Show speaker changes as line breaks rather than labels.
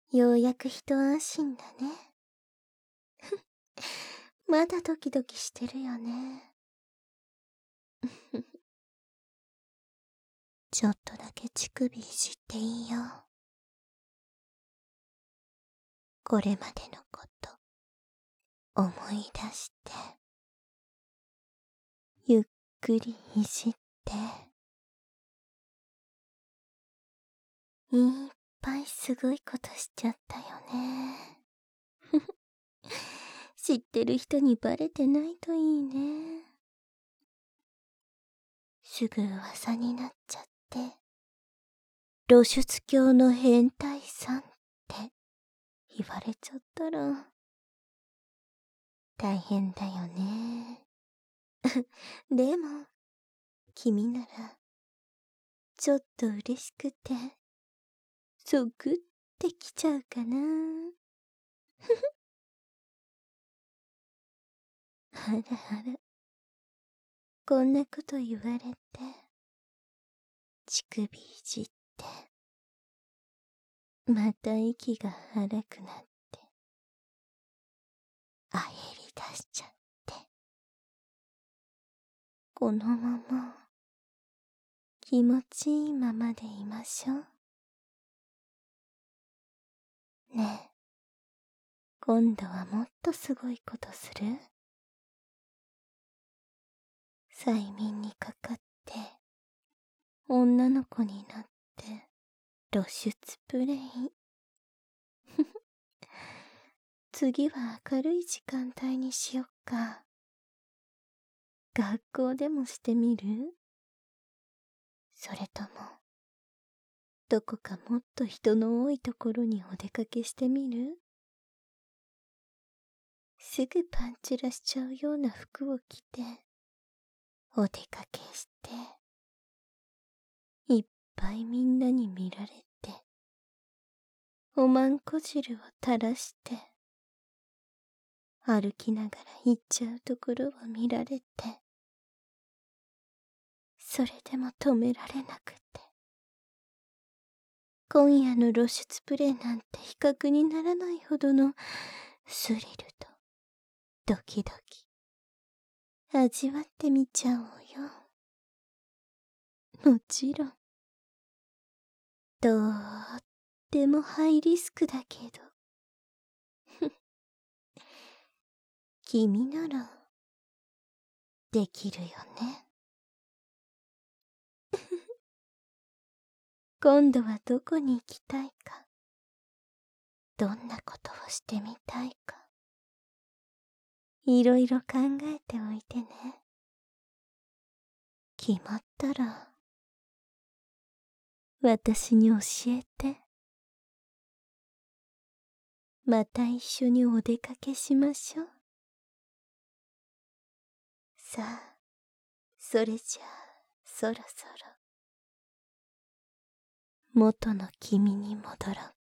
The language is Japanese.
ようやく一安心だね。まだドキドキしてるよね。ちょっとだけ乳首いじっていいよ。これまでのこと思い出して、ゆっくりいじって、いっぱいすごいことしちゃったよね。知ってる人にバレてないといいね。すぐ噂になっちゃって、露出狂の変態さんって言われちゃったら、大変だよね。でも、君なら、ちょっと嬉しくて、ゾクってきちゃうかな。あらあら、こんなこと言われて、乳首いじって、また息が荒くなって、あへり出しちゃって、このまま、気持ちいいままでいましょう。ねえ、今度はもっとすごいことする？催眠にかかって、女の子になって、露出プレイ。次は明るい時間帯にしよっか。学校でもしてみる？それとも、どこかもっと人の多いところにお出かけしてみる？すぐパンチラしちゃうような服を着て、お出かけして、いっぱいみんなに見られて、おまんこ汁を垂らして、歩きながら行っちゃうところを見られて、それでも止められなくて、今夜の露出プレイなんて比較にならないほどのスリルとドキドキ味わってみちゃおうよ。もちろんとってもハイリスクだけど君ならできるよね。今度はどこに行きたいか、どんなことをしてみたいか、いろいろ考えておいてね。決まったら私に教えて。また一緒にお出かけしましょう。さあ、それじゃあそろそろ元の君に戻ろう